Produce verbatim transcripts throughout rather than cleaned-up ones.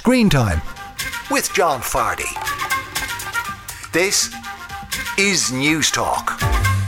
Screen Time with John Fardy. This is News Talk.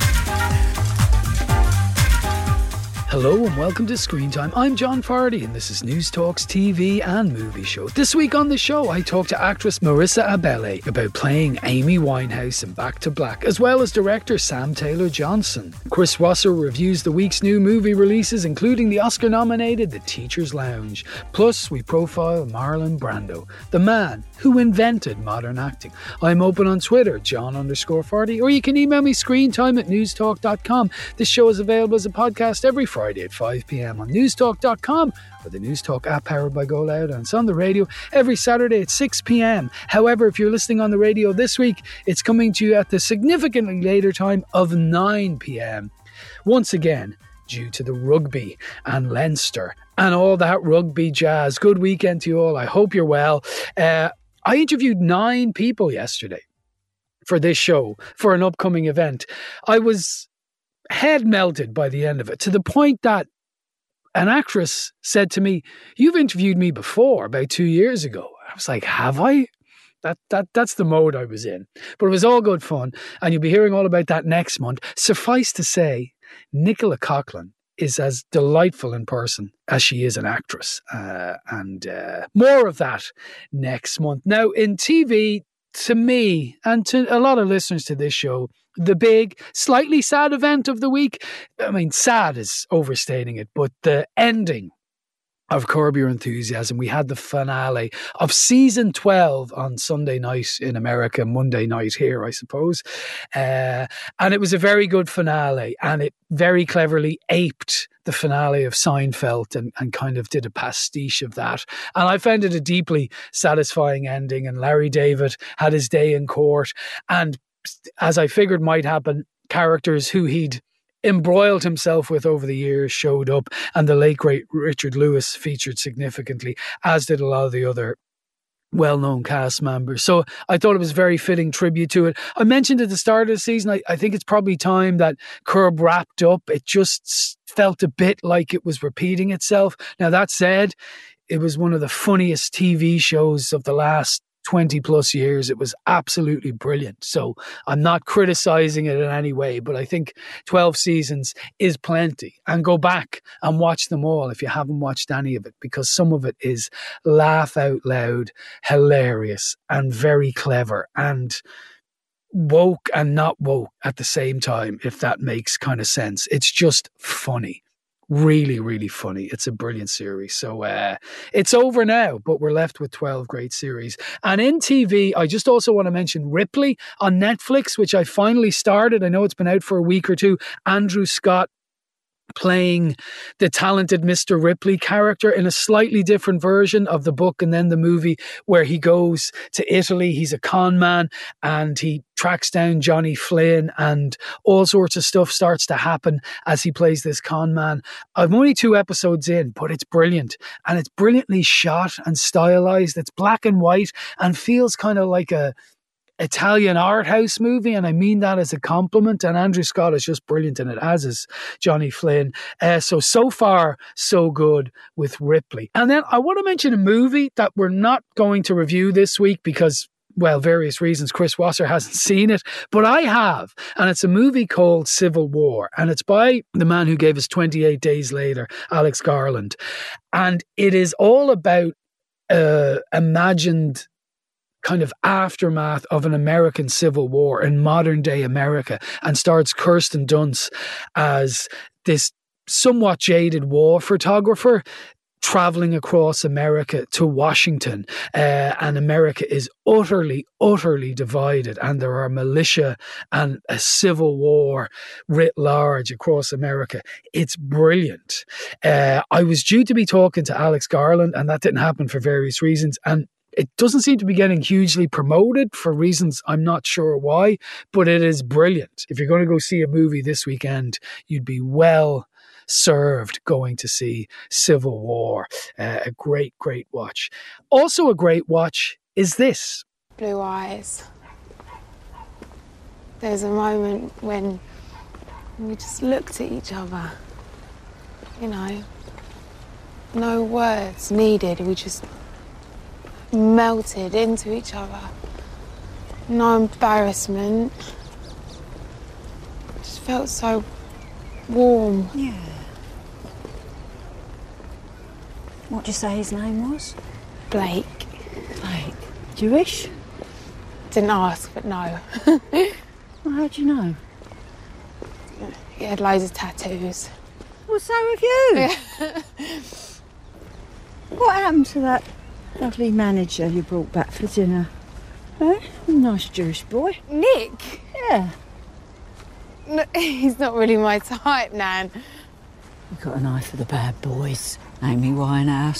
Hello and welcome to Screen Time. I'm John Fardy and this is News Talk's T V and movie show. This week on the show, I talk to actress Marisa Abele about playing Amy Winehouse in Back to Black, as well as director Sam Taylor Johnson. Chris Wasser reviews the week's new movie releases, including the Oscar-nominated The Teacher's Lounge. Plus, we profile Marlon Brando, the man who invented modern acting. I'm open on Twitter, John underscore Fardy, or you can email me screentime at newstalk dot com. This show is available as a podcast every Friday at five p.m. on newstalk dot com or the Newstalk app powered by Go Loud, and it's on the radio every Saturday at six p.m. However, if you're listening on the radio this week, it's coming to you at the significantly later time of nine p.m. Once again, due to the rugby and Leinster and all that rugby jazz. Good weekend to you all. I hope you're well. Uh, I interviewed nine people yesterday for this show for an upcoming event. I was head melted by the end of it, to the point that an actress said to me, "You've interviewed me before about two years ago." I was like, have I? That that that's the mode I was in. But it was all good fun, and you'll be hearing all about that next month. Suffice to say, Nicola Coughlan is as delightful in person as she is an actress. Uh, and uh, more of that next month. Now, in T V, to me, and to a lot of listeners to this show, the big, slightly sad event of the week, I mean, sad is overstating it, but the ending of Curb Your Enthusiasm. We had the finale of season twelve on Sunday night in America, Monday night here, I suppose. Uh, and it was a very good finale, and it very cleverly aped the finale of Seinfeld and, and kind of did a pastiche of that. And I found it a deeply satisfying ending, and Larry David had his day in court. And as I figured might happen, characters who he'd embroiled himself with over the years showed up, and the late great Richard Lewis featured significantly, as did a lot of the other well-known cast members. So I thought it was a very fitting tribute to it. I mentioned at the start of the season, I, I think it's probably time that Curb wrapped up. It just felt a bit like it was repeating itself. Now, that said, it was one of the funniest T V shows of the last twenty plus years. It was absolutely brilliant. So I'm not criticizing it in any way, but I think twelve seasons is plenty. And go back and watch them all if you haven't watched any of it, because some of it is laugh out loud, hilarious, and very clever, and woke and not woke at the same time, if that makes kind of sense. It's just funny. Really, really funny. It's a brilliant series. So uh, it's over now, but we're left with twelve great series. And in T V, I just also want to mention Ripley on Netflix, which I finally started. I know it's been out for a week or two. Andrew Scott playing the talented Mister Ripley character in a slightly different version of the book and then the movie, where he goes to Italy. He's a con man and he tracks down Johnny Flynn, and all sorts of stuff starts to happen as he plays this con man. I'm only two episodes in, but it's brilliant, and it's brilliantly shot and stylized. It's black and white and feels kind of like a Italian art house movie, and I mean that as a compliment. And Andrew Scott is just brilliant in it, as is Johnny Flynn. Uh, so, so far, so good with Ripley. And then I want to mention a movie that we're not going to review this week because, well, various reasons. Chris Wasser hasn't seen it, but I have. And it's a movie called Civil War. And it's by the man who gave us twenty-eight days later, Alex Garland. And it is all about uh, imagined kind of aftermath of an American Civil War in modern day America, and stars Kirsten Dunst as this somewhat jaded war photographer traveling across America to Washington. Uh, and America is utterly, utterly divided, and there are militia and a civil war writ large across America. It's brilliant. Uh, I was due to be talking to Alex Garland, and that didn't happen for various reasons. And it doesn't seem to be getting hugely promoted for reasons I'm not sure why, but it is brilliant. If you're going to go see a movie this weekend, you'd be well served going to see Civil War. Uh, a great, great watch. Also a great watch is this. Blue eyes. There's a moment when we just looked at each other. You know, no words needed. We just melted into each other. No embarrassment. Just felt so warm. Yeah. What did you say his name was? Blake. Blake. Jewish? Didn't ask, but no. Well, how'd you know? He had loads of tattoos. Well, so have you. Yeah. What happened to that lovely manager you brought back for dinner? Eh? Nice Jewish boy. Nick? Yeah. No, he's not really my type, Nan. You got an eye for the bad boys, Amy Winehouse.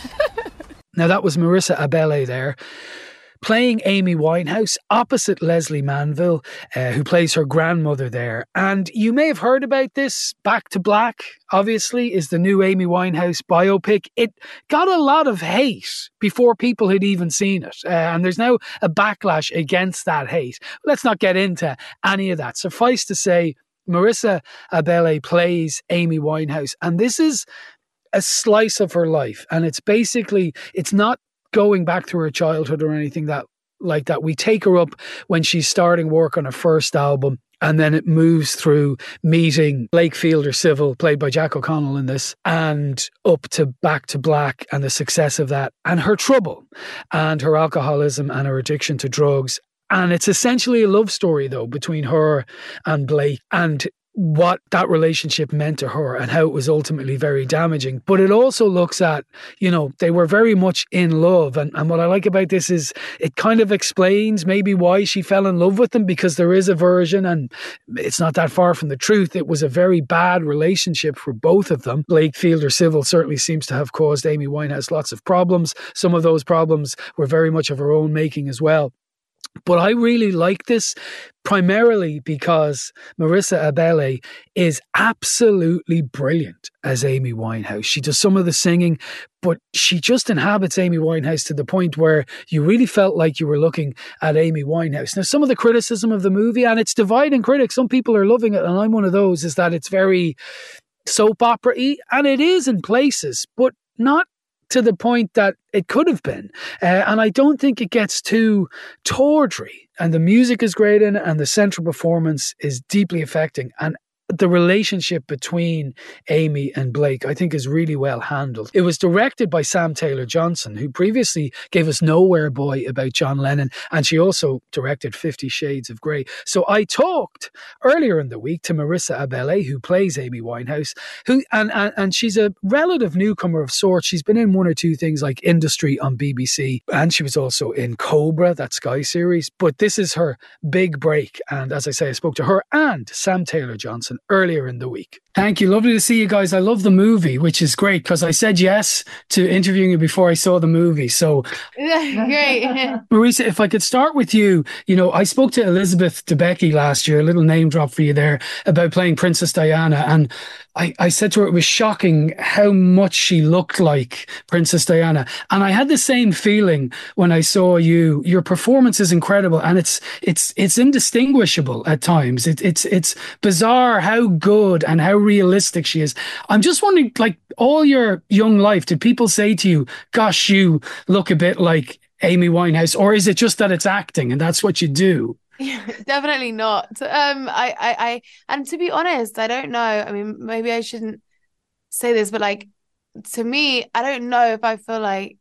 Now, that was Marisa Abele there, playing Amy Winehouse opposite Leslie Manville, uh, who plays her grandmother there. And you may have heard about this. Back to Black, obviously, is the new Amy Winehouse biopic. It got a lot of hate before people had even seen it. Uh, and there's now a backlash against that hate. Let's not get into any of that. Suffice to say, Marisa Abele plays Amy Winehouse. And this is a slice of her life. And it's basically, it's not going back to her childhood or anything that like that. We take her up when she's starting work on her first album, and then it moves through meeting Blake Fielder Civil, played by Jack O'Connell in this, and up to Back to Black and the success of that, and her trouble and her alcoholism and her addiction to drugs. And it's essentially a love story, though, between her and Blake, and what that relationship meant to her and how it was ultimately very damaging. But it also looks at, you know, they were very much in love. And, and what I like about this is it kind of explains maybe why she fell in love with him, because there is a version, and it's not that far from the truth. It was a very bad relationship for both of them. Blake Fielder Civil certainly seems to have caused Amy Winehouse lots of problems. Some of those problems were very much of her own making as well. But I really like this primarily because Marisa Abele is absolutely brilliant as Amy Winehouse. She does some of the singing, but she just inhabits Amy Winehouse to the point where you really felt like you were looking at Amy Winehouse. Now, some of the criticism of the movie, and it's dividing critics, some people are loving it, and I'm one of those, is that it's very soap opera-y, and it is in places, but not to the point that it could have been. Uh, and I don't think it gets too tawdry. And the music is great in it, and the central performance is deeply affecting. And the relationship between Amy and Blake, I think, is really well handled. It was directed by Sam Taylor Johnson, who previously gave us Nowhere Boy about John Lennon, and she also directed Fifty Shades of Grey. So I talked earlier in the week to Marisa Abele, who plays Amy Winehouse, who and, and, and she's a relative newcomer of sorts. She's been in one or two things like Industry on B B C, and she was also in Cobra, that Sky series. But this is her big break. And as I say, I spoke to her and Sam Taylor Johnson earlier in the week. Thank you. Lovely to see you guys. I love the movie, which is great because I said yes to interviewing you before I saw the movie. So Great. Marisa, if I could start with you, you know, I spoke to Elizabeth Debicki last year, a little name drop for you there, about playing Princess Diana. And I, I said to her it was shocking how much she looked like Princess Diana. And I had the same feeling when I saw you. Your performance is incredible, and it's it's it's indistinguishable at times. It, it's it's bizarre how good and how realistic she is. I'm just wondering, like, all your young life, did people say to you, gosh, you look a bit like Amy Winehouse, or is it just that it's acting and that's what you do? Yeah, definitely not. Um, I, I, I, and to be honest, I don't know. I mean, maybe I shouldn't say this, but like, to me, I don't know if I feel like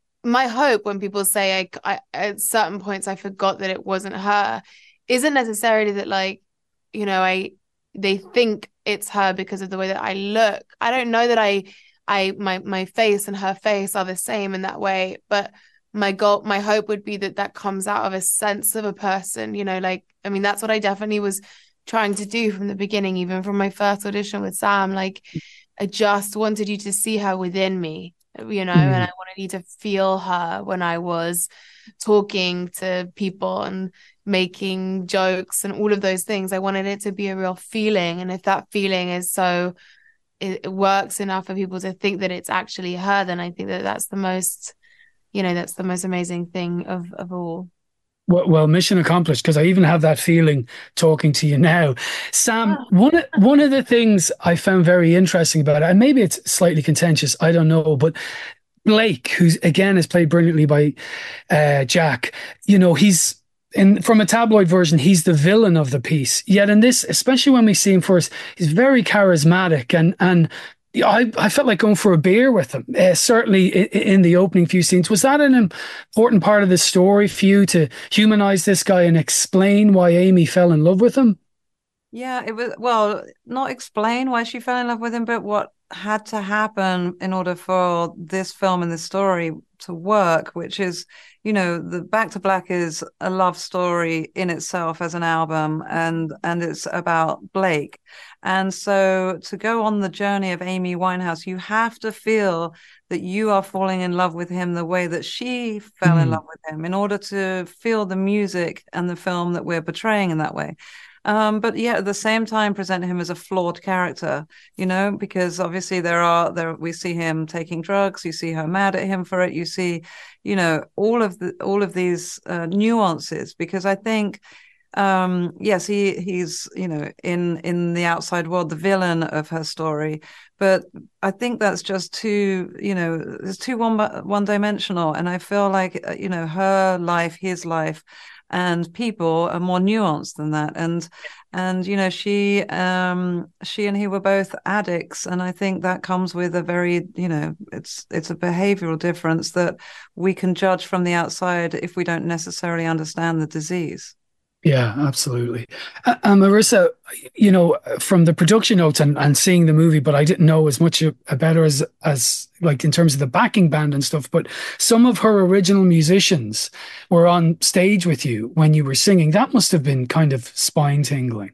my hope when people say I, I at certain points I forgot that it wasn't her, isn't necessarily that, like, you know, I they think it's her because of the way that I look. I don't know that I, I my my face and her face are the same in that way, but my goal, my hope would be that that comes out of a sense of a person, you know, like, I mean, that's what I definitely was trying to do from the beginning, even from my first audition with Sam. Like, I just wanted you to see her within me, you know, mm. and I wanted you to feel her when I was talking to people and making jokes and all of those things. I wanted it to be a real feeling. And if that feeling is so, it, it works enough for people to think that it's actually her, then I think that that's the most, you know, that's the most amazing thing of, of all. Well, well, mission accomplished, because I even have that feeling talking to you now. Sam, oh. one, of, one of the things I found very interesting about it, and maybe it's slightly contentious, I don't know, but Blake, who's again is played brilliantly by uh, Jack, you know, he's in from a tabloid version, he's the villain of the piece. Yet in this, especially when we see him first, he's very charismatic, and and I, I felt like going for a beer with him. Uh, certainly in, in the opening few scenes. Was that an important part of the story for you, to humanize this guy and explain why Amy fell in love with him? Yeah, it was, well, not explain why she fell in love with him, but what had to happen in order for this film and this story to work, which is, you know, the Back to Black is a love story in itself as an album, and and it's about Blake. And so to go on the journey of Amy Winehouse, you have to feel that you are falling in love with him the way that she fell mm. in love with him, in order to feel the music and the film that we're portraying in that way. Um, but yeah, at the same time, present him as a flawed character, you know, because obviously there are there we see him taking drugs, you see her mad at him for it, you see, you know, all of the all of these uh, nuances. Because I think, um, yes, he he's you know in in the outside world the villain of her story, but I think that's just too you know it's too one one dimensional, and I feel like you know her life, his life, and people are more nuanced than that. And, and, you know, she, um, she and he were both addicts. And I think that comes with a very, you know, it's, it's a behavioral difference that we can judge from the outside if we don't necessarily understand the disease. Yeah, absolutely. Uh, uh, Marissa, you know, from the production notes and, and seeing the movie, but I didn't know as much about her as, as like in terms of the backing band and stuff, but some of her original musicians were on stage with you when you were singing. That must have been kind of spine tingling.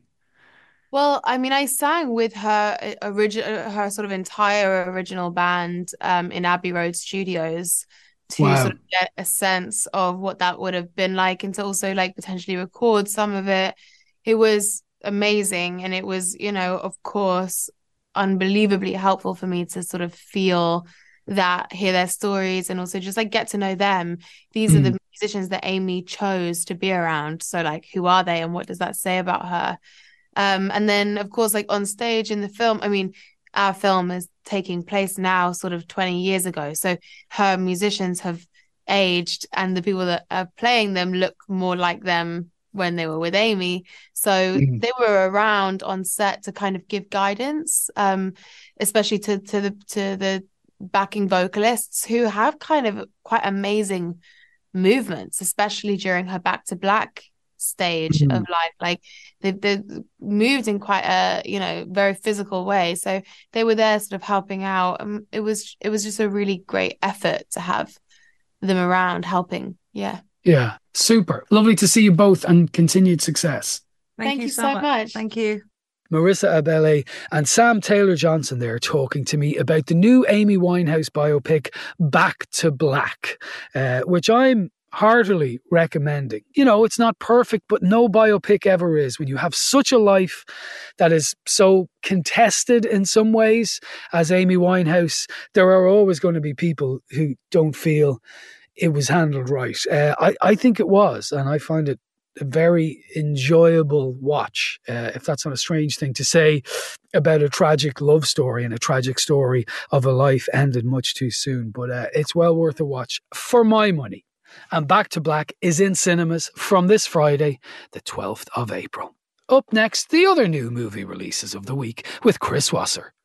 Well, I mean, I sang with her original, her sort of entire original band um, in Abbey Road Studios, to wow. sort of get a sense of what that would have been like, and to also like potentially record some of it. It was amazing. And it was, you know, of course, unbelievably helpful for me to sort of feel that, hear their stories, and also just like get to know them. These mm. are the musicians that Amy chose to be around. So like, who are they and what does that say about her? Um, and then of course, like on stage in the film, I mean, our film is taking place now sort of twenty years ago. So her musicians have aged, and the people that are playing them look more like them when they were with Amy. So mm. they were around on set to kind of give guidance, um, especially to, to the, to the backing vocalists, who have kind of quite amazing movements, especially during her Back to Black stage mm. of life. Like they they moved in quite a you know very physical way, so they were there sort of helping out. Um, it was it was just a really great effort to have them around helping. Yeah yeah super lovely to see you both, and continued success. Thank, Thank you, you so much. much Thank you. Marissa Abele and Sam Taylor Johnson there talking to me about the new Amy Winehouse biopic Back to Black, uh, which I'm heartily recommending. You know, it's not perfect, but no biopic ever is. When you have such a life that is so contested in some ways as Amy Winehouse, there are always going to be people who don't feel it was handled right. Uh, I, I think it was, and I find it a very enjoyable watch, uh, if that's not a strange thing to say about a tragic love story and a tragic story of a life ended much too soon. But uh, it's well worth a watch for my money. And Back to Black is in cinemas from this Friday, the twelfth of April. Up next, the other new movie releases of the week with Chris Wasser.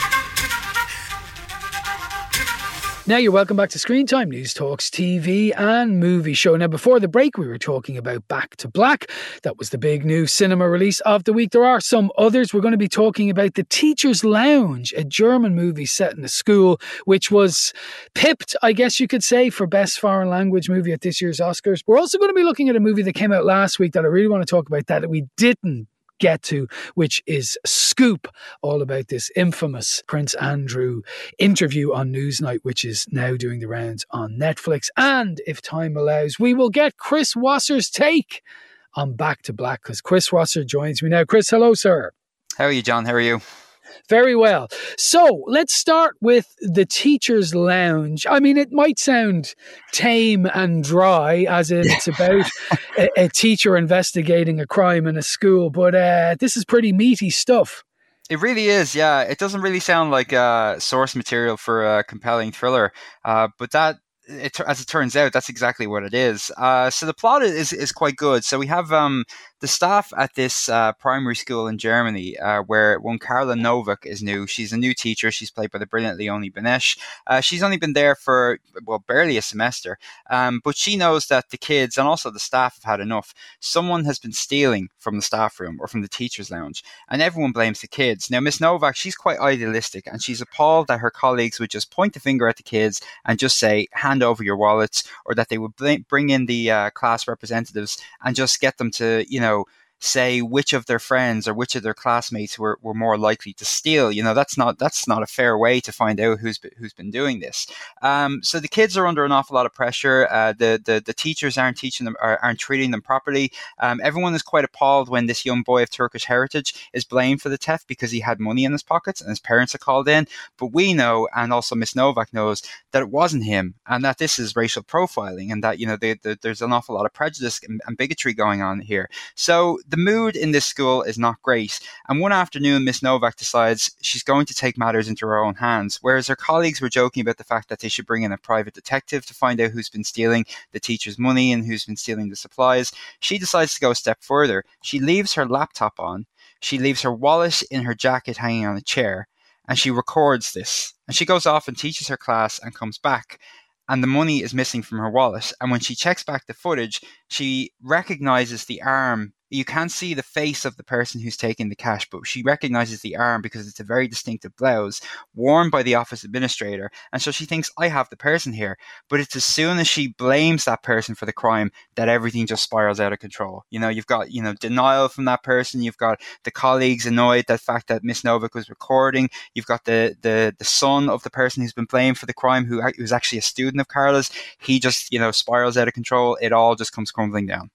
Now you're welcome back to Screen Time, News Talks T V and movie show. Now before the break we were talking about Back to Black. That was the big new cinema release of the week. There are some others. We're going to be talking about The Teacher's Lounge, a German movie set in a school, which was pipped, I guess you could say, for Best Foreign Language Movie at this year's Oscars. We're also going to be looking at a movie that came out last week that I really want to talk about that we didn't get to, which is Scoop, all about this infamous Prince Andrew interview on Newsnight, which is now doing the rounds on Netflix. And if time allows, we will get Chris Wasser's take on Back to Black, because Chris Wasser joins me now. Chris, hello, sir. How are you, John? How are you? Very well. So let's start with The Teacher's Lounge. I mean, it might sound tame and dry, as in it's about a, a teacher investigating a crime in a school, but uh, this is pretty meaty stuff. It really is, yeah. It doesn't really sound like uh, source material for a compelling thriller, uh, but that, it, as it turns out, that's exactly what it is. Uh, so the plot is is quite good. So we have um, the staff at this uh, primary school in Germany, uh, where one Carla Novak is new. She's a new teacher. She's played by the brilliant Leonie Benesh. Uh, she's only been there for, well, barely a semester, um, but she knows that the kids and also the staff have had enough. Someone has been stealing from the staff room or from the teacher's lounge, and everyone blames the kids. Now, Miss Novak, she's quite idealistic, and she's appalled that her colleagues would just point the finger at the kids and just say, hand over your wallets, or that they would bl- bring in the uh, class representatives and just get them to, you know, say which of their friends or which of their classmates were, were more likely to steal. You know, that's not that's not a fair way to find out who's been, who's been doing this. Um, so the kids are under an awful lot of pressure. Uh, the, the the teachers aren't teaching them, aren't treating them properly. Um, everyone is quite appalled when this young boy of Turkish heritage is blamed for the theft because he had money in his pockets and his parents are called in. But we know, and also Miss Novak knows, that it wasn't him, and that this is racial profiling, and that, you know, they, they, there's an awful lot of prejudice and, and bigotry going on here. So the mood in this school is not great. And one afternoon, Miss Novak decides she's going to take matters into her own hands. Whereas her colleagues were joking about the fact that they should bring in a private detective to find out who's been stealing the teacher's money and who's been stealing the supplies, she decides to go a step further. She leaves her laptop on. She leaves her wallet in her jacket hanging on a chair. And she records this. And she goes off and teaches her class and comes back. And the money is missing from her wallet. And when she checks back the footage, she recognizes the arm. You can't see the face of the person who's taking the cash, but she recognizes the arm because it's a very distinctive blouse worn by the office administrator. And so she thinks, I have the person here. But it's as soon as she blames that person for the crime that everything just spirals out of control. You know, you've got, you know, denial from that person. You've got the colleagues annoyed at the fact that Miss Novak was recording. You've got the, the, the son of the person who's been blamed for the crime, who was actually a student of Carla's. He just, you know, spirals out of control. It all just comes crumbling down.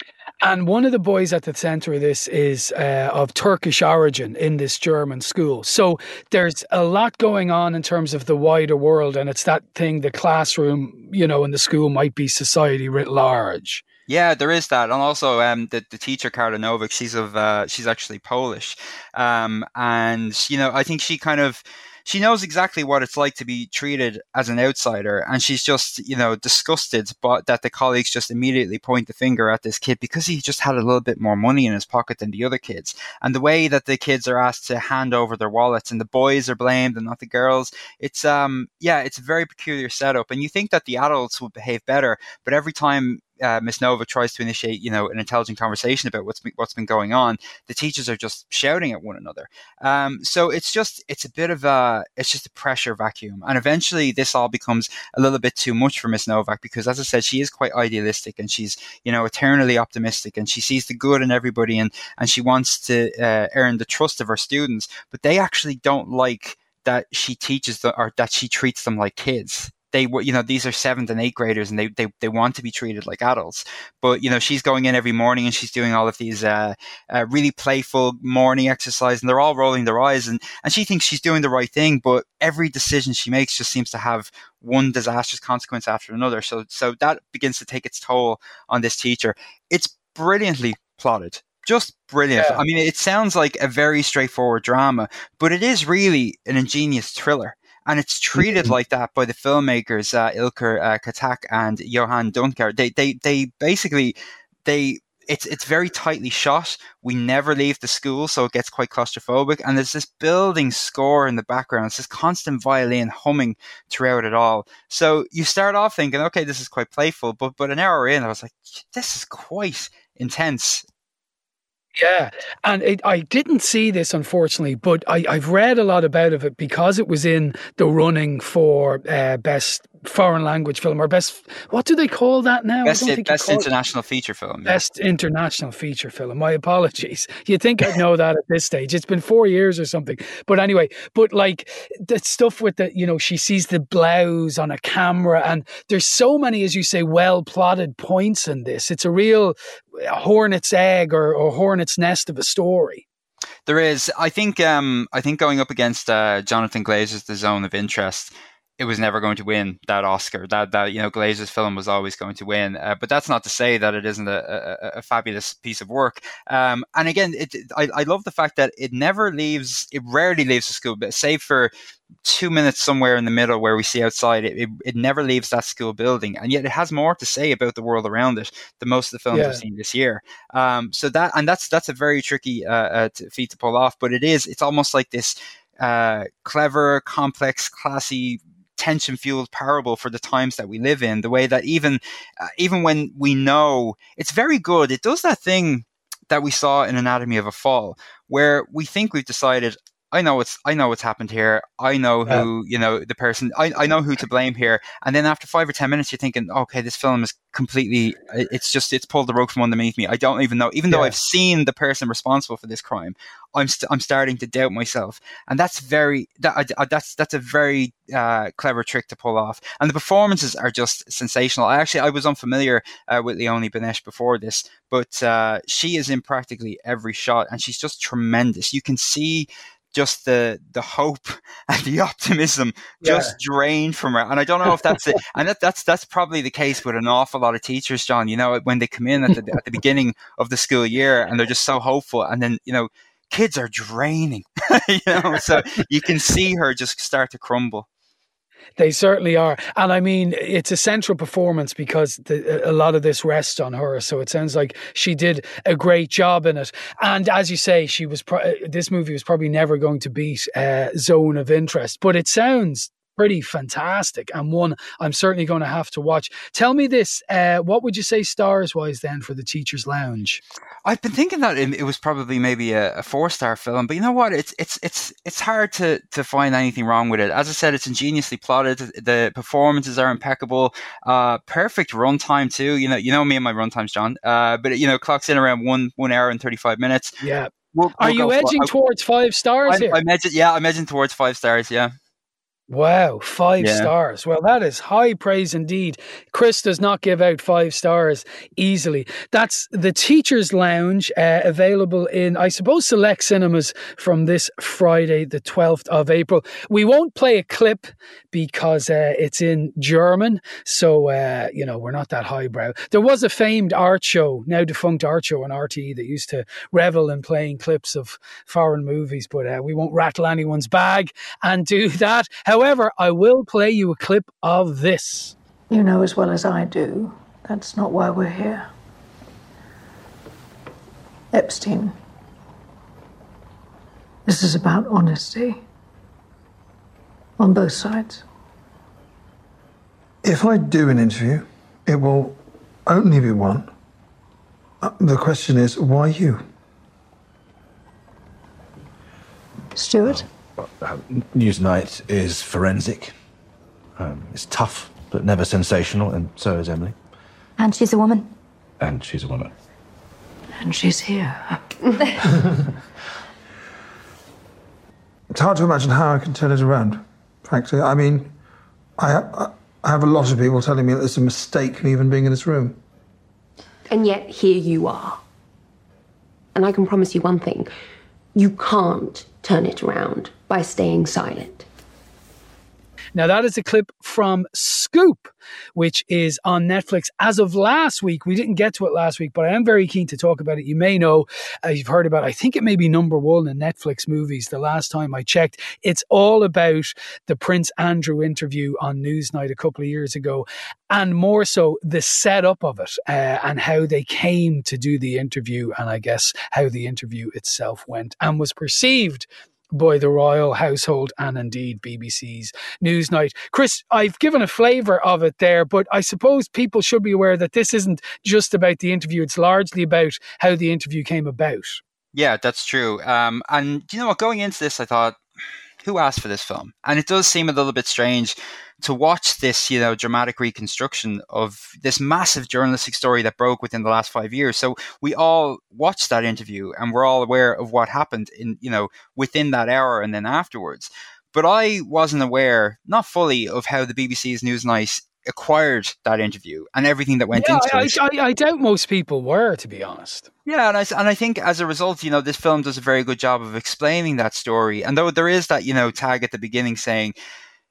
And one of the boys at the centre of this is uh, of Turkish origin in this German school. So there's a lot going on in terms of the wider world, and it's that thing, the classroom, you know, in the school might be society writ large. Yeah, there is that, and also um, the the teacher Karla Novak, she's of uh, she's actually Polish, um, and you know, I think she kind of. She knows exactly what it's like to be treated as an outsider, and she's just, you know, disgusted but that the colleagues just immediately point the finger at this kid because he just had a little bit more money in his pocket than the other kids. And the way that the kids are asked to hand over their wallets and the boys are blamed and not the girls, it's, um, yeah, it's a very peculiar setup. And you think that the adults would behave better, but every time Uh, Miss Nova tries to initiate, you know, an intelligent conversation about what's been, what's been going on, the teachers are just shouting at one another. Um, so it's just, it's a bit of a, it's just a pressure vacuum. And eventually this all becomes a little bit too much for Miss Novak because, as I said, she is quite idealistic and she's, you know, eternally optimistic and she sees the good in everybody and, and she wants to uh, earn the trust of her students, but they actually don't like that she teaches them or that she treats them like kids. They were, you know, these are seventh and eighth graders and they, they, they want to be treated like adults. But, you know, she's going in every morning and she's doing all of these uh, uh, really playful morning exercise and they're all rolling their eyes and, and she thinks she's doing the right thing. But every decision she makes just seems to have one disastrous consequence after another. So, so that begins to take its toll on this teacher. It's brilliantly plotted. Just brilliant. Yeah. I mean, it sounds like a very straightforward drama, but it is really an ingenious thriller. And it's treated mm-hmm. like that by the filmmakers, uh, Ilker uh, Katak and Johan Dunker. They, they, they basically, they, it's, it's very tightly shot. We never leave the school, so it gets quite claustrophobic. And there's this building score in the background. It's this constant violin humming throughout it all. So you start off thinking, okay, this is quite playful, but, but an hour in, I was like, this is quite intense. Yeah, and it, I didn't see this, unfortunately, but I, I've read a lot about it because it was in the running for uh, best foreign language film or best, what do they call that now? Best, I don't think best international feature film. Yeah. Best international feature film. My apologies. You'd think I'd know that at this stage. It's been four years or something. But anyway, but like the stuff with the, you know, she sees the blouse on a camera and there's so many, as you say, well plotted points in this. It's a real hornet's egg or, or hornet's nest of a story. There is. I think um, I think going up against uh, Jonathan Glazer's The Zone of Interest, it was never going to win that Oscar. That that you know Glazer's film was always going to win. Uh, but that's not to say that it isn't a, a, a fabulous piece of work. Um, and again, it, I, I love the fact that it never leaves. It rarely leaves the school, but save for two minutes somewhere in the middle where we see outside. It, it it never leaves that school building, and yet it has more to say about the world around it than most of the films Yeah. I've seen this year. Um, so that and that's that's a very tricky uh, uh, feat to pull off. But it is. It's almost like this uh, clever, complex, classy, tension-fueled parable for the times that we live in. The way that even uh, even when we know it's very good, it does that thing that we saw in Anatomy of a Fall, where we think we've decided, I know what's I know what's happened here. I know who, you know, the person, I, I know who to blame here. And then after five or ten minutes, you're thinking, okay, this film is completely, it's just, it's pulled the rug from underneath me. I don't even know, even though Yeah. I've seen the person responsible for this crime, I'm st- I'm starting to doubt myself. And that's very, that, I, that's, that's a very uh, clever trick to pull off. And the performances are just sensational. I actually, I was unfamiliar uh, with Leonie Benesch before this, but uh, she is in practically every shot and she's just tremendous. You can see just the the hope and the optimism just Yeah. drained from her. And I don't know if that's it. And that, that's that's probably the case with an awful lot of teachers, John. You know, when they come in at the at the beginning of the school year and they're just so hopeful, and then, you know, kids are draining. You know, so you can see her just start to crumble. They certainly are. And I mean, it's a central performance because the, a lot of this rests on her. So it sounds like she did a great job in it. And as you say, she was pro- this movie was probably never going to beat uh, Zone of Interest. But it sounds pretty fantastic and one I'm certainly going to have to watch. Tell me this, uh, what would you say stars-wise then for The Teacher's Lounge? I've been thinking that it was probably maybe a, a four-star film, but you know what? It's it's it's it's hard to to find anything wrong with it. As I said, it's ingeniously plotted. The performances are impeccable. Uh, perfect runtime too. You know, you know me and my runtimes, John. Uh, but you know, clocks in around one one hour and thirty-five minutes. Yeah. We'll, Are we'll you go for- edging I- towards five stars I'm, here? I'm edging, yeah, I'm edging towards five stars. Yeah. Wow, five Yeah. stars. Well, that is high praise indeed. Chris does not give out five stars easily. That's The Teacher's Lounge, uh, available in, I suppose, select cinemas from this Friday, the twelfth of April. We won't play a clip because uh, it's in German, so, uh, you know, we're not that highbrow. There was a famed art show, now defunct art show on R T E that used to revel in playing clips of foreign movies, but uh, we won't rattle anyone's bag and do that. However, I will play you a clip of this. You know as well as I do, that's not why we're here. Epstein. This is about honesty. On both sides. If I do an interview, it will only be one. Uh, The question is, why you? Stuart? Newsnight is forensic. Um, it's tough, but never sensational, and so is Emily. And she's a woman. And she's a woman. And she's here. It's hard to imagine how I can turn it around, frankly. I mean, I, I, I have a lot of people telling me that it's a mistake me even being in this room. And yet here you are. And I can promise you one thing. You can't turn it around by staying silent. Now, that is a clip from Scoop, which is on Netflix as of last week. We didn't get to it last week, but I am very keen to talk about it. You may know, uh, you've heard about it. I think it may be number one in Netflix movies the last time I checked. It's all about the Prince Andrew interview on Newsnight a couple of years ago, and more so the setup of it uh, and how they came to do the interview, and I guess how the interview itself went and was perceived by the royal household and indeed B B C's Newsnight. Chris, I've given a flavour of it there, but I suppose people should be aware that this isn't just about the interview. It's largely about how the interview came about. Yeah, that's true. Um, and you know what? Going into this, I thought, who asked for this film? And it does seem a little bit strange to watch this, you know, dramatic reconstruction of this massive journalistic story that broke within the last five years. So we all watched that interview and we're all aware of what happened in, you know, within that hour and then afterwards. But I wasn't aware, not fully, of how the B B C's Newsnight acquired that interview and everything that went yeah, into I, it. I, I doubt most people were, to be honest. Yeah, and I, and I think as a result, you know, this film does a very good job of explaining that story. And though there is that, you know, tag at the beginning saying,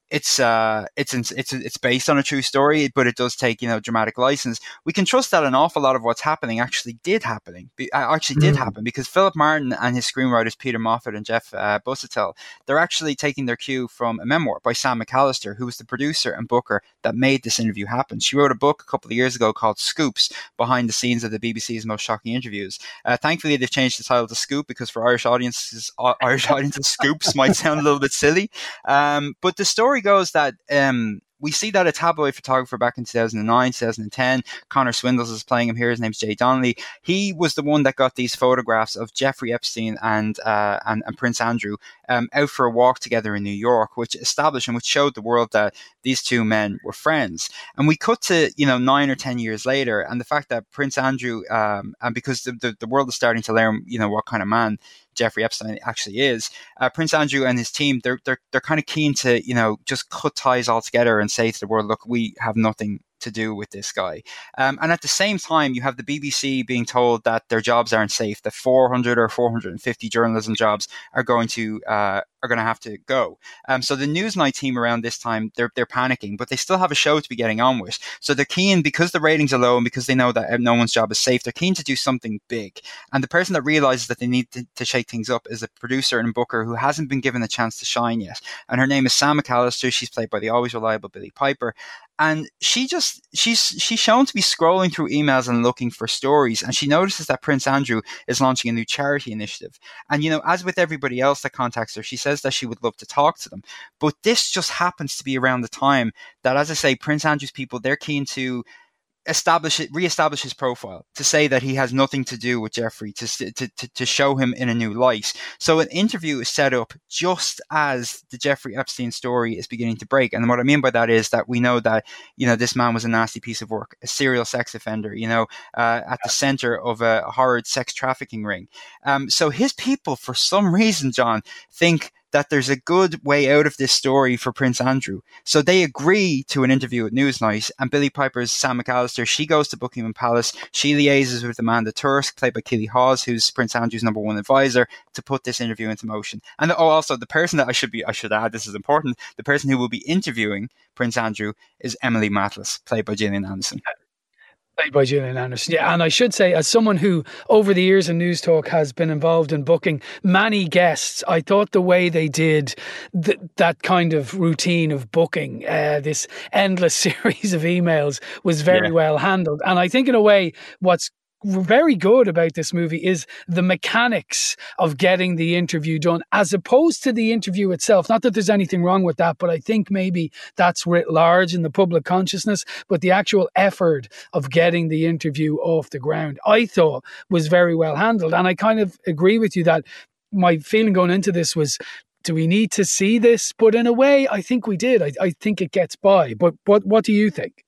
it's uh it's it's it's based on a true story, but it does take, you know, dramatic license. We can trust that an awful lot of what's happening actually did happening actually did mm. happen, because Philip Martin and his screenwriters Peter Moffat and Jeff uh, Busuttil, they're actually taking their cue from a memoir by Sam McAllister, who was the producer and booker that made this interview happen. She wrote a book a couple of years ago called Scoops: Behind the Scenes of the B B C's Most Shocking Interviews. Uh, thankfully, they've changed the title to Scoop, because for Irish audiences, uh, Irish audiences, Scoops might sound a little bit silly. Um, but the story goes that um, we see that a tabloid photographer back in two thousand nine, two thousand ten, Connor Swindles is playing him here. His name's Jay Donnelly. He was the one that got these photographs of Jeffrey Epstein and uh, and, and Prince Andrew um, out for a walk together in New York, which established and which showed the world that these two men were friends. And we cut to, you know, nine or ten years later, and the fact that Prince Andrew, um, and because the, the, the world is starting to learn, you know, what kind of man Jeffrey Epstein actually is, uh, Prince Andrew and his team, they're they're they're kind of keen to, you know, just cut ties altogether and say to the world, look, we have nothing to do with this guy. Um, and at the same time, you have the B B C being told that their jobs aren't safe, that four hundred or four hundred fifty journalism jobs are going to uh, are going to have to go. Um, so the Newsnight team around this time, they're they're panicking, but they still have a show to be getting on with. So they're keen, because the ratings are low and because they know that no one's job is safe, they're keen to do something big. And the person that realizes that they need to, to shake things up is a producer and booker who hasn't been given a chance to shine yet. And her name is Sam McAllister. She's played by the always reliable Billie Piper. And she just, she's, she's shown to be scrolling through emails and looking for stories. And she notices that Prince Andrew is launching a new charity initiative. And, you know, as with everybody else that contacts her, she says that she would love to talk to them. But this just happens to be around the time that, as I say, Prince Andrew's people, they're keen to establish it, re-establish his profile, to say that he has nothing to do with Jeffrey, to, to to to show him in a new light. So an interview is set up just as the Jeffrey Epstein story is beginning to break. And what I mean by that is that we know that, you know, this man was a nasty piece of work, a serial sex offender, you know, uh, at the center of a horrid sex trafficking ring. Um, so his people, for some reason, John, think that there's a good way out of this story for Prince Andrew. So they agree to an interview with Newsnight, and Billie Piper's Sam McAllister, she goes to Buckingham Palace. She liaises with Amanda Tursk, played by Keely Hawes, who's Prince Andrew's number one advisor, to put this interview into motion. And oh, also the person that I should be, I should add, this is important, the person who will be interviewing Prince Andrew is Emily Matlas, played by Gillian Anderson. Played by Gillian Anderson. Yeah, and I should say, as someone who over the years in News Talk has been involved in booking many guests, I thought the way they did th- that kind of routine of booking, uh, this endless series of emails, was very yeah. well handled. And I think in a way, what's very good about this movie is the mechanics of getting the interview done, as opposed to the interview itself. Not that there's anything wrong with that, but I think maybe that's writ large in the public consciousness. But the actual effort of getting the interview off the ground, I thought, was very well handled. And I kind of agree with you that my feeling going into this was, do we need to see this? But in a way, I think we did. I, I think it gets by. But what what do you think?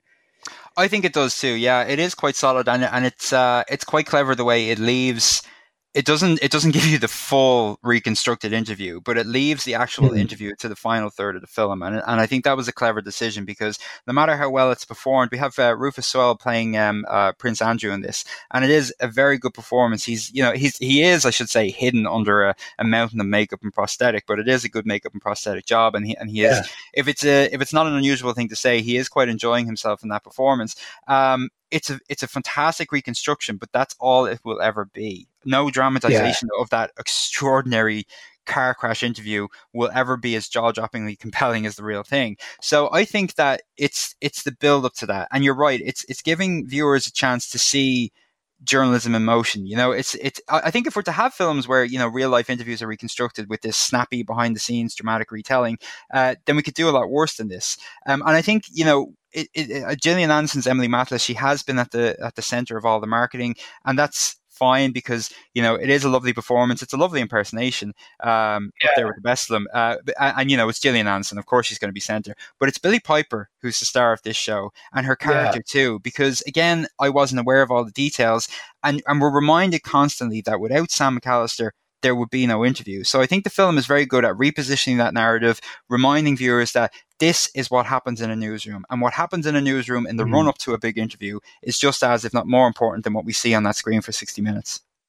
I think it does too. Yeah, it is quite solid, and and it's uh, it's quite clever the way it leaves. It doesn't it doesn't give you the full reconstructed interview, but it leaves the actual mm-hmm. interview to the final third of the film, and and I think that was a clever decision, because no matter how well it's performed, we have uh, Rufus Sewell playing um, uh, Prince Andrew in this, and it is a very good performance. He's you know he's he is I should say hidden under a, a mountain of makeup and prosthetic, but it is a good makeup and prosthetic job, and he and he yeah. is if it's a if it's not an unusual thing to say, he is quite enjoying himself in that performance. Um, It's a it's a fantastic reconstruction, but that's all it will ever be. No dramatization yeah. of that extraordinary car crash interview will ever be as jaw-droppingly compelling as the real thing. So I think that it's it's the build up to that, and you're right. It's it's giving viewers a chance to see journalism in motion. You know, it's it's. I think if we're to have films where, you know, real life interviews are reconstructed with this snappy behind the scenes dramatic retelling, uh, then we could do a lot worse than this. Um, and I think, you know, It, it, uh, Gillian Anderson's Emily Matlas, she has been at the at the center of all the marketing, and that's fine, because, you know, it is a lovely performance. It's a lovely impersonation. Um, yeah. Up there with the best of them. Uh, and, and, you know, it's Gillian Anderson. Of course, she's going to be center. But it's Billie Piper who's the star of this show, and her character yeah. too. Because, again, I wasn't aware of all the details. And, and we're reminded constantly that without Sam McAllister, there would be no interview. So I think the film is very good at repositioning that narrative, reminding viewers that this is what happens in a newsroom. And what happens in a newsroom in the mm. run-up to a big interview is just as, if not more important than what we see on that screen for sixty minutes.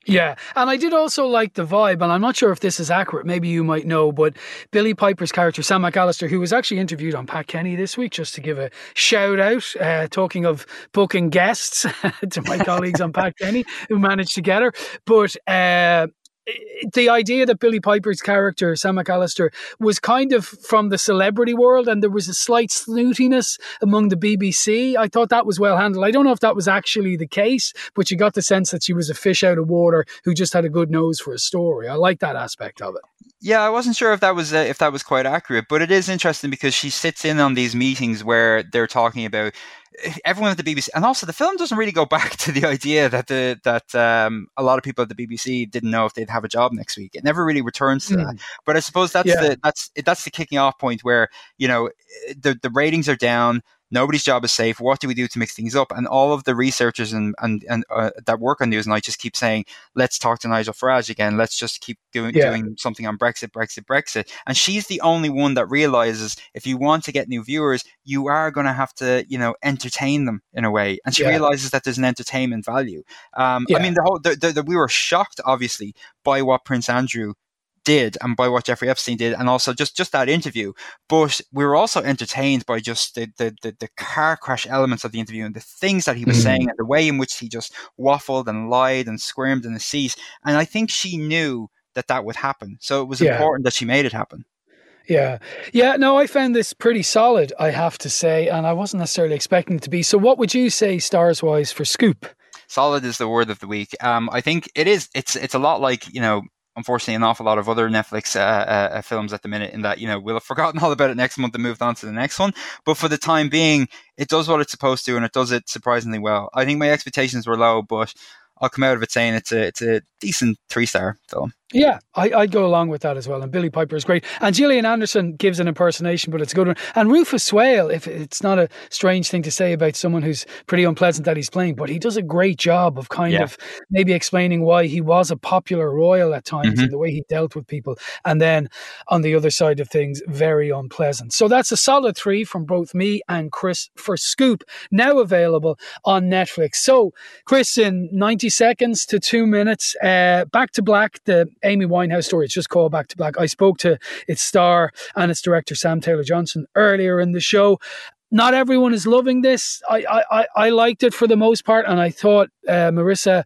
Yeah, and I did also like the vibe, and I'm not sure if this is accurate, maybe you might know, but Billie Piper's character, Sam McAllister, who was actually interviewed on Pat Kenny this week, just to give a shout out, uh, talking of booking guests to my colleagues on Pat Kenny, who managed to get her, but uh, the idea that Billie Piper's character, Sam McAllister, was kind of from the celebrity world, and there was a slight snootiness among the B B C. I thought that was well handled. I don't know if that was actually the case, but you got the sense that she was a fish out of water who just had a good nose for a story. I like that aspect of it. Yeah, I wasn't sure if that was uh, if that was quite accurate, but it is interesting because she sits in on these meetings where they're talking about everyone at the B B C, and also the film doesn't really go back to the idea that the that um, a lot of people at the B B C didn't know if they'd have a job next week. It never really returns to mm. that. But I suppose that's yeah. the that's that's the kicking off point where, you know, the the ratings are down. Nobody's job is safe. What do we do to mix things up? And all of the researchers and and, and uh, that work on Newsnight just keep saying, let's talk to Nigel Farage again. Let's just keep doing, yeah. doing something on Brexit, Brexit, Brexit. And she's the only one that realizes if you want to get new viewers, you are going to have to, you know, entertain them in a way. And she yeah. realizes that there's an entertainment value. Um, yeah. I mean, the whole the, the, the, we were shocked, obviously, by what Prince Andrew did and by what Jeffrey Epstein did, and also just just that interview, but we were also entertained by just the the the, the car crash elements of the interview and the things that he was mm. saying and the way in which he just waffled and lied and squirmed in the seat. And I think she knew that that would happen, so it was yeah. important that she made it happen. Yeah. Yeah, no, I found this pretty solid, I have to say, and I wasn't necessarily expecting it to be. So what would you say stars-wise for Scoop? Solid is the word of the week. Um, I think it is, it's it's a lot like, you know, unfortunately, an awful lot of other Netflix uh, uh, films at the minute, in that, you know, we'll have forgotten all about it next month and moved on to the next one. But for the time being, it does what it's supposed to, and it does it surprisingly well. I think my expectations were low, but I'll come out of it saying it's a it's a decent three-star film. Yeah, I, I'd go along with that as well. And Billie Piper is great. And Gillian Anderson gives an impersonation, but it's a good one. And Rufus Swale, if it's not a strange thing to say about someone who's pretty unpleasant that he's playing, but he does a great job of kind yeah. of maybe explaining why he was a popular royal at times mm-hmm. and the way he dealt with people. And then on the other side of things, very unpleasant. So that's a solid three from both me and Chris for Scoop, now available on Netflix. So, Chris, in ninety seconds to two minutes, uh, Back to Black, the Amy Winehouse story. It's just called Back to Black. I spoke to its star and its director, Sam Taylor Johnson, earlier in the show. Not everyone is loving this. I I, I liked it for the most part, and I thought uh, Marissa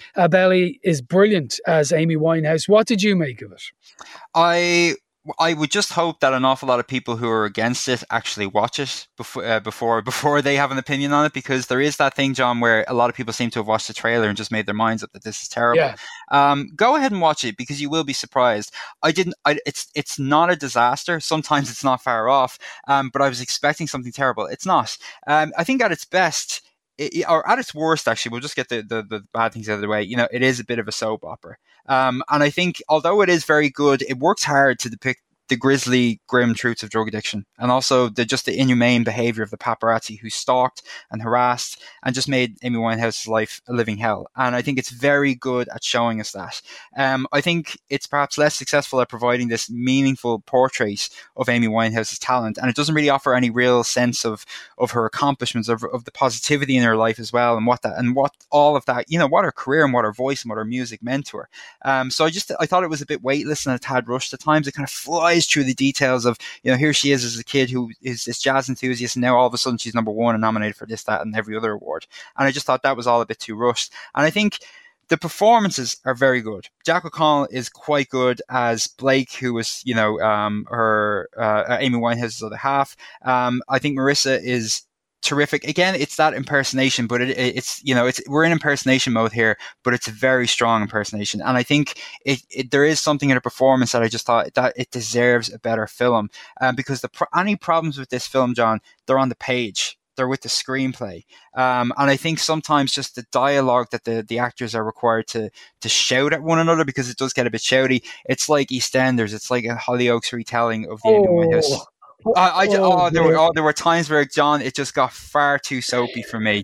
Abeli is brilliant as Amy Winehouse. What did you make of it? I I would just hope that an awful lot of people who are against it actually watch it before uh, before before they have an opinion on it, because there is that thing, John, where a lot of people seem to have watched the trailer and just made their minds up that this is terrible. Yeah. Um, go ahead and watch it, because you will be surprised. I didn't. I, it's it's not a disaster. Sometimes it's not far off, um, but I was expecting something terrible. It's not. Um, I think at its best, It, or at its worst, actually, we'll just get the, the, the bad things out of the way. You know, it is a bit of a soap opera. Um, and I think, although it is very good, it works hard to depict the grisly, grim truths of drug addiction, and also the just the inhumane behavior of the paparazzi who stalked and harassed and just made Amy Winehouse's life a living hell. And I think it's very good at showing us that. Um, I think it's perhaps less successful at providing this meaningful portrait of Amy Winehouse's talent, and it doesn't really offer any real sense of of her accomplishments, of, of the positivity in her life as well, and what that and what all of that, you know, what her career and what her voice and what her music meant to her. Um, so I just I thought it was a bit weightless and a tad rushed at times. It kind of flies through the details of, you know, here she is as a kid who is this jazz enthusiast, and now all of a sudden she's number one and nominated for this, that, and every other award. And I just thought that was all a bit too rushed. And I think the performances are very good. Jack O'Connell is quite good as Blake, who was, you know, um, her uh, Amy Winehouse's other half. Um, I think Marissa is terrific. Again, it's that impersonation, but it, it's, you know, it's we're in impersonation mode here, but it's a very strong impersonation. And I think it, it there is something in the performance that I just thought that it deserves a better film. Um, because the any problems with this film, John, they're on the page. They're with the screenplay. Um, and I think sometimes just the dialogue that the, the actors are required to to shout at one another, because it does get a bit shouty. It's like EastEnders. It's like a Hollyoaks retelling of the Amy Winehouse. I, I just, oh, there were oh, there were times where, John, it just got far too soapy for me.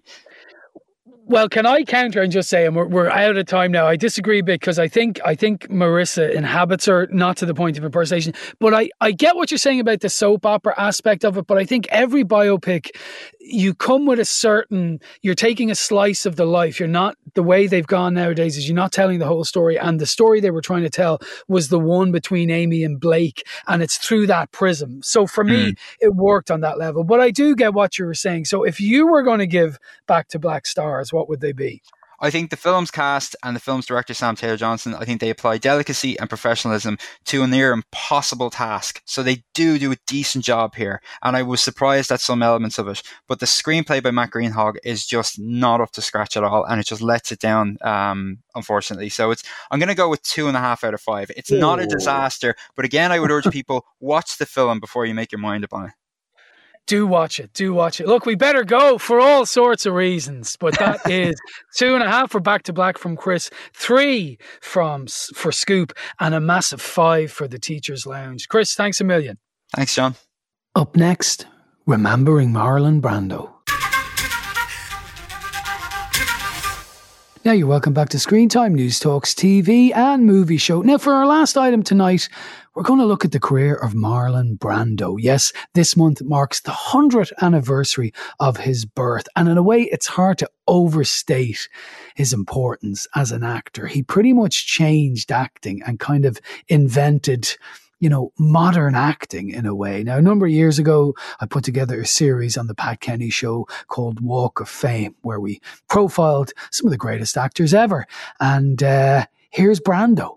Well, can I counter and just say, and we're, we're out of time now, I disagree, because I think I think Marissa inhabits her, not to the point of impersonation, but I, I get what you're saying about the soap opera aspect of it, but I think every biopic, you come with a certain, you're taking a slice of the life. You're not, the way they've gone nowadays is you're not telling the whole story. And the story they were trying to tell was the one between Amy and Blake. And it's through that prism. So for me, mm. it worked on that level. But I do get what you were saying. So if you were going to give Back to Black stars, what would they be? I think the film's cast and the film's director, Sam Taylor Johnson, I think they apply delicacy and professionalism to a near impossible task. So they do do a decent job here. And I was surprised at some elements of it. But the screenplay by Matt Greenhalgh is just not up to scratch at all. And it just lets it down, um, unfortunately. So it's I'm going to go with two and a half out of five. It's Ooh. not a disaster. But again, I would urge people, watch the film before you make your mind up on it. Do watch it. Do watch it. Look, we better go for all sorts of reasons, but that is two and a half for Back to Black from Chris, three from for Scoop, and a massive five for The Teacher's Lounge. Chris, thanks a million. Thanks, John. Up next, Remembering Marlon Brando. Now you're welcome back to Screen Time, News Talks T V and movie show. Now for our last item tonight, we're going to look at the career of Marlon Brando. Yes, this month marks the hundredth anniversary of his birth. And in a way, it's hard to overstate his importance as an actor. He pretty much changed acting and kind of invented, you know, modern acting in a way. Now, a number of years ago, I put together a series on the Pat Kenny Show called Walk of Fame, where we profiled some of the greatest actors ever. And uh, here's Brando.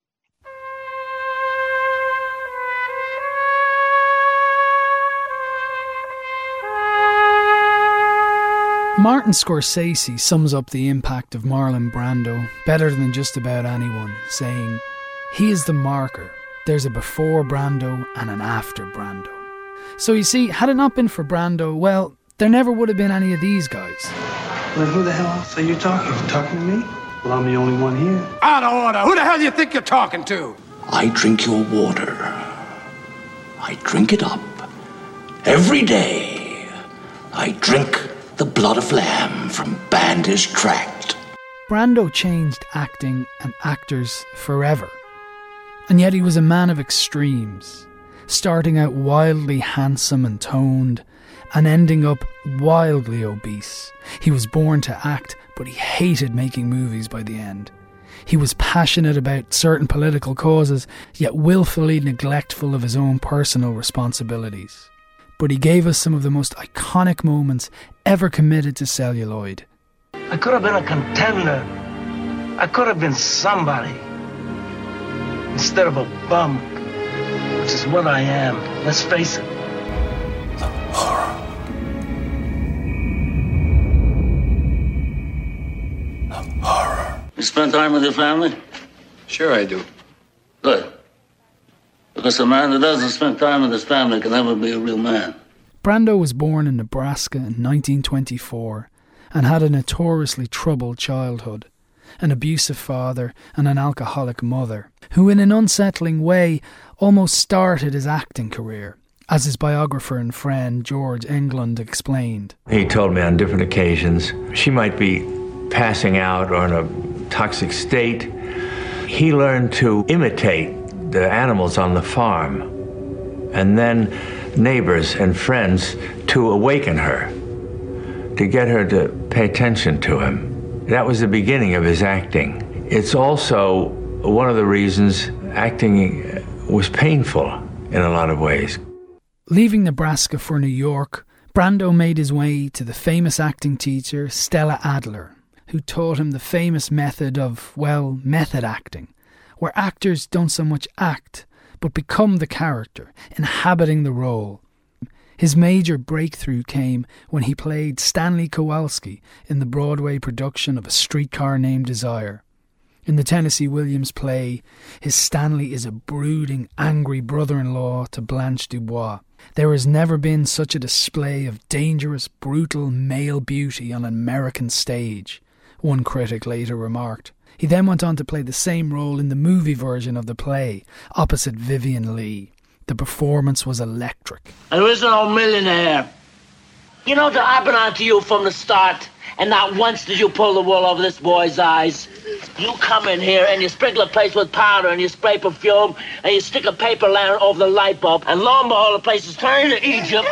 Martin Scorsese sums up the impact of Marlon Brando better than just about anyone, saying, "He is the marker. There's a before Brando and an after Brando." So you see, had it not been for Brando, well, there never would have been any of these guys. Well, who the hell else are you talking to? Talking to me? Well, I'm the only one here. Out of order. Who the hell do you think you're talking to? I drink your water. I drink it up. Every day, I drink the blood of lamb from Bandish Tract. Brando changed acting and actors forever. And yet he was a man of extremes, starting out wildly handsome and toned, and ending up wildly obese. He was born to act, but he hated making movies by the end. He was passionate about certain political causes, yet willfully neglectful of his own personal responsibilities. But he gave us some of the most iconic moments ever committed to celluloid. I could have been a contender. I could have been somebody. Instead of a bum, which is what I am. Let's face it. The horror. The horror. You spend time with your family? Sure I do. Good. Because a man that doesn't spend time with his family can never be a real man. Brando was born in Nebraska in nineteen twenty-four and had a notoriously troubled childhood. An abusive father and an alcoholic mother, who in an unsettling way almost started his acting career, as his biographer and friend George Englund explained. He told me on different occasions she might be passing out or in a toxic state. He learned to imitate the animals on the farm, and then neighbors and friends to awaken her, to get her to pay attention to him. That was the beginning of his acting. It's also one of the reasons acting was painful in a lot of ways. Leaving Nebraska for New York, Brando made his way to the famous acting teacher Stella Adler, who taught him the famous method of, well, method acting, where actors don't so much act, but become the character, inhabiting the role. His major breakthrough came when he played Stanley Kowalski in the Broadway production of A Streetcar Named Desire. In the Tennessee Williams play, his Stanley is a brooding, angry brother-in-law to Blanche Dubois. There has never been such a display of dangerous, brutal male beauty on an American stage, one critic later remarked. He then went on to play the same role in the movie version of the play, opposite Vivian Leigh. The performance was electric. There is no millionaire. You know, to happen onto you from the start, and not once did you pull the wool over this boy's eyes. You come in here and you sprinkle the place with powder and you spray perfume and you stick a paper lantern over the light bulb, and lo and behold, the place is turning to Egypt,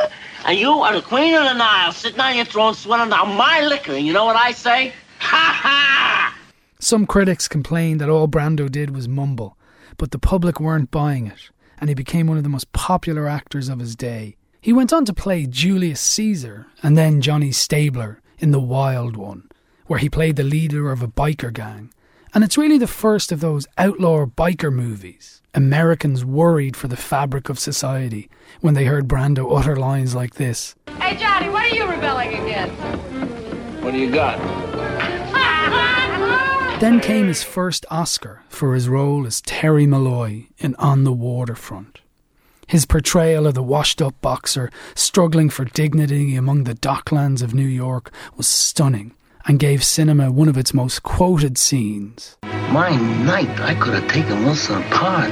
And you are the queen of the Nile, sitting on your throne, swilling down my liquor. And you know what I say? Ha ha! Some critics complained that all Brando did was mumble, but the public weren't buying it, and he became one of the most popular actors of his day. He went on to play Julius Caesar and then Johnny Stabler in The Wild One, where he played the leader of a biker gang. And it's really the first of those outlaw biker movies. Americans worried for the fabric of society when they heard Brando utter lines like this. Hey, Johnny, what are you rebelling against? What do you got? Then came his first Oscar for his role as Terry Malloy in On the Waterfront. His portrayal of the washed-up boxer struggling for dignity among the docklands of New York was stunning and gave cinema one of its most quoted scenes. My night, I could have taken Wilson apart.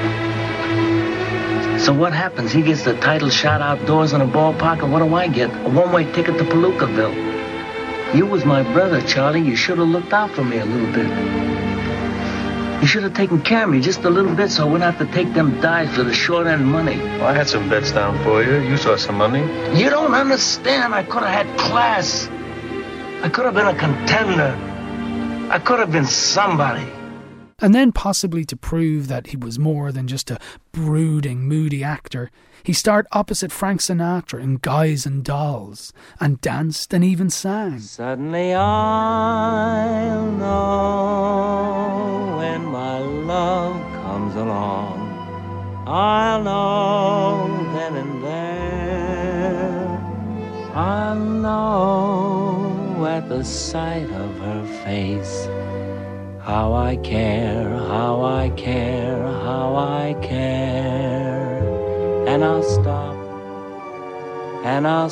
So what happens? He gets the title shot outdoors in a ballpark, and what do I get? A one-way ticket to Palookaville. You was my brother, Charlie. You should have looked out for me a little bit. You should have taken care of me just a little bit so I wouldn't have to take them dives for the short end money. Well, I had some bets down for you. You saw some money. You don't understand. I could have had class. I could have been a contender. I could have been somebody. And then, possibly to prove that he was more than just a brooding, moody actor, he starred opposite Frank Sinatra in Guys and Dolls, and danced and even sang. Suddenly I'll know when my love comes along. I'll know then and there. I'll know at the sight of her face. How I care, how I care, how I care. And I'll stop, and I'll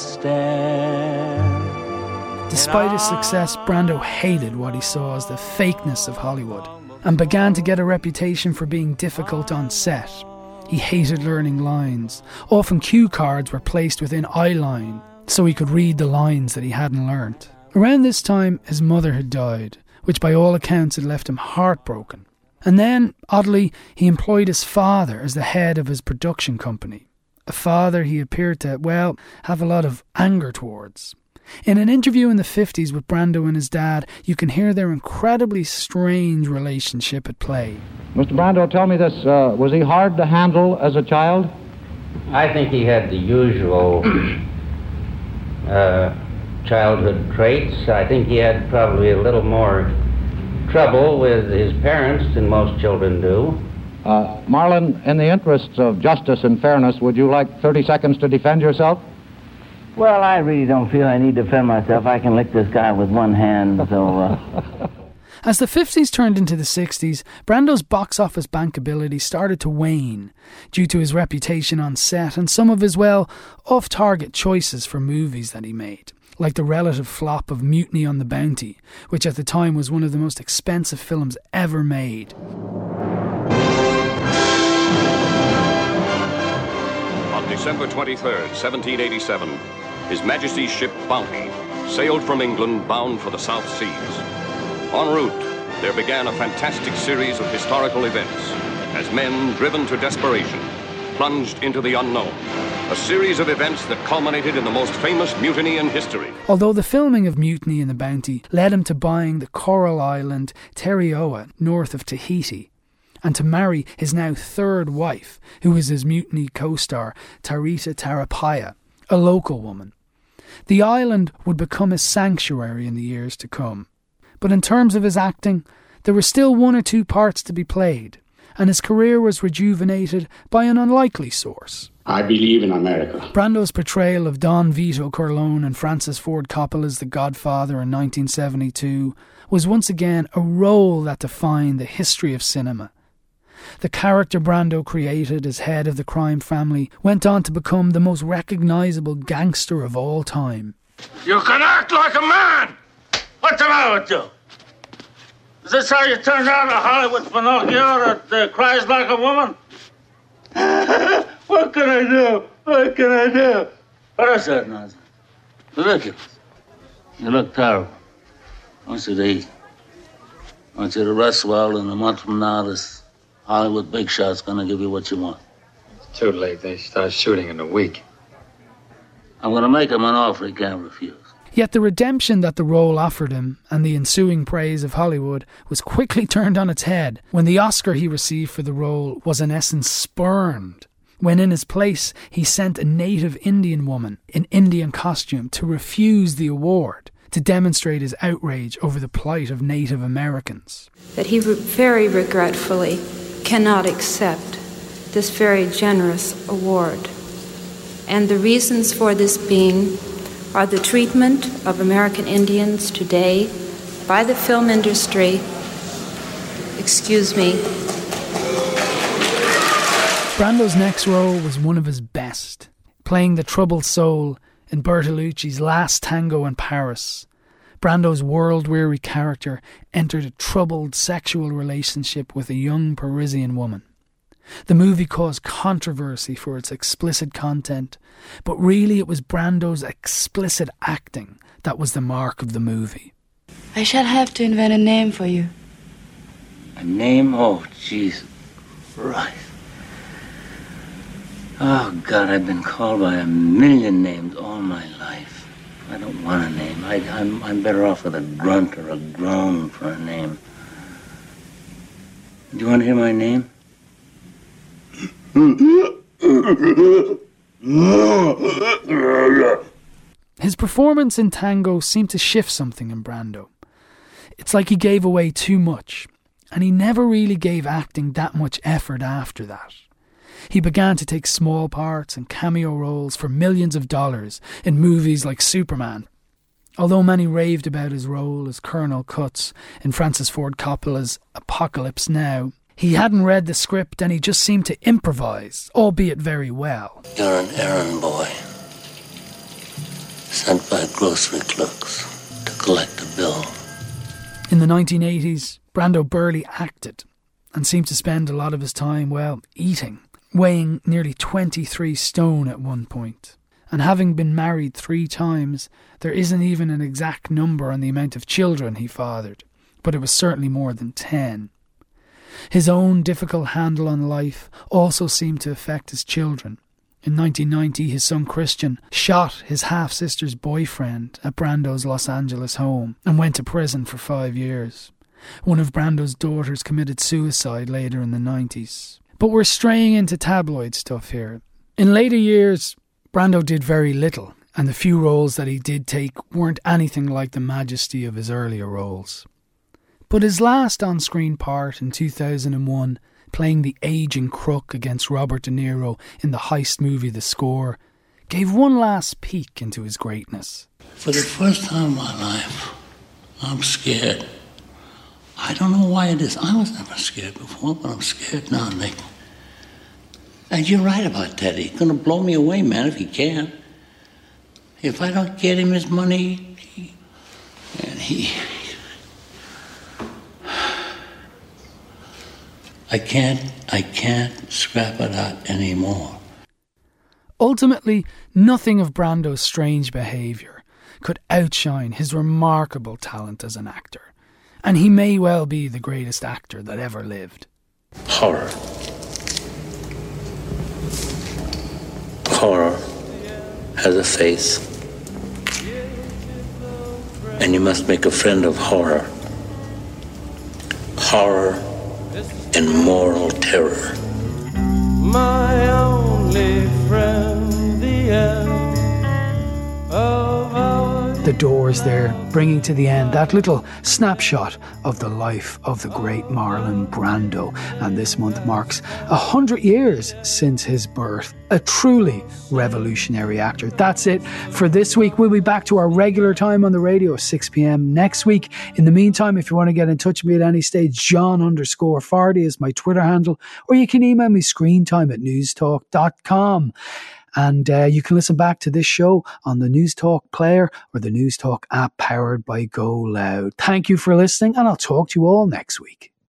stare. Despite his success, Brando hated what he saw as the fakeness of Hollywood and began to get a reputation for being difficult on set. He hated learning lines. Often cue cards were placed within eyeline so he could read the lines that he hadn't learnt. Around this time, his mother had died, which by all accounts had left him heartbroken. And then, oddly, he employed his father as the head of his production company. A father he appeared to, well, have a lot of anger towards. In an interview in the fifties with Brando and his dad, you can hear their incredibly strange relationship at play. Mister Brando, tell me this, uh, was he hard to handle as a child? I think he had the usual uh, childhood traits. I think he had probably a little more trouble with his parents than most children do. Uh, Marlon, in the interests of justice and fairness, would you like thirty seconds to defend yourself? Well, I really don't feel I need to defend myself. I can lick this guy with one hand, so... Uh... As the fifties turned into the sixties, Brando's box office bankability started to wane due to his reputation on set and some of his, well, off-target choices for movies that he made, like the relative flop of Mutiny on the Bounty, which at the time was one of the most expensive films ever made. On December twenty-third, seventeen eighty-seven, His Majesty's ship Bounty sailed from England bound for the South Seas. En route, there began a fantastic series of historical events as men, driven to desperation, plunged into the unknown. A series of events that culminated in the most famous mutiny in history. Although the filming of Mutiny in the Bounty led him to buying the coral island Terioa north of Tahiti, and to marry his now third wife, who was his Mutiny co-star, Tarita Tarapaya, a local woman. The island would become his sanctuary in the years to come. But in terms of his acting, there were still one or two parts to be played, and his career was rejuvenated by an unlikely source. I believe in America. Brando's portrayal of Don Vito Corleone in Francis Ford Coppola's The Godfather in nineteen seventy-two was once again a role that defined the history of cinema. The character Brando created as head of the crime family went on to become the most recognisable gangster of all time. You can act like a man! What's the matter with you? Is this how you turned out a Hollywood Pinocchio that uh, cries like a woman? What can I do? What can I do? What is that nonsense? Ridiculous. You look terrible. I want you to eat. I want you to rest well, and a month from now, this Hollywood big shot's gonna give you what you want. It's too late. They start shooting in a week. I'm going to make him an offer he can't refuse. Yet the redemption that the role offered him and the ensuing praise of Hollywood was quickly turned on its head when the Oscar he received for the role was in essence spurned, when in his place he sent a native Indian woman in Indian costume to refuse the award to demonstrate his outrage over the plight of Native Americans. That he re- very regretfully cannot accept this very generous award. And the reasons for this being are the treatment of American Indians today by the film industry. Excuse me. Brando's next role was one of his best, playing the troubled soul in Bertolucci's Last Tango in Paris. Brando's world-weary character entered a troubled sexual relationship with a young Parisian woman. The movie caused controversy for its explicit content, but really it was Brando's explicit acting that was the mark of the movie. I shall have to invent a name for you. A name? Oh, jeez. Right. Oh, God, I've been called by a million names all my life. I don't want a name. I, I'm, I'm better off with a grunt or a groan for a name. Do you want to hear my name? His performance in Tango seemed to shift something in Brando. It's like he gave away too much, and he never really gave acting that much effort after that. He began to take small parts and cameo roles for millions of dollars in movies like Superman. Although many raved about his role as Colonel Cutts in Francis Ford Coppola's Apocalypse Now, he hadn't read the script and he just seemed to improvise, albeit very well. You're an errand boy, sent by grocery clerks to collect a bill. In the nineteen eighties, Brando barely acted and seemed to spend a lot of his time, well, eating, weighing nearly twenty-three stone at one point. And having been married three times, there isn't even an exact number on the amount of children he fathered, but it was certainly more than ten. His own difficult handle on life also seemed to affect his children. In nineteen ninety, his son Christian shot his half-sister's boyfriend at Brando's Los Angeles home and went to prison for five years. One of Brando's daughters committed suicide later in the nineties. But we're straying into tabloid stuff here. In later years, Brando did very little, and the few roles that he did take weren't anything like the majesty of his earlier roles. But his last on-screen part in two thousand one, playing the aging crook against Robert De Niro in the heist movie The Score, gave one last peek into his greatness. For the first time in my life, I'm scared. I don't know why it is. I was never scared before, but I'm scared now, Nick. And you're right about Teddy. He's gonna blow me away, man, if he can. If I don't get him his money, he, and he... I can't, I can't scrap it out anymore. Ultimately, nothing of Brando's strange behaviour could outshine his remarkable talent as an actor. And he may well be the greatest actor that ever lived. Horror. Horror has a face. And you must make a friend of horror. Horror and moral terror. My only friend, the end of our... The Doors there, bringing to the end that little snapshot of the life of the great Marlon Brando. And this month marks a hundred years since his birth. A truly revolutionary actor. That's it for this week. We'll be back to our regular time on the radio, six p.m. next week. In the meantime, if you want to get in touch with me at any stage, John underscore Fardy is my Twitter handle, or you can email me screentime at newstalk dot com. And uh, you can listen back to this show on the Newstalk player or the Newstalk app powered by Go Loud. Thank you for listening, and I'll talk to you all next week.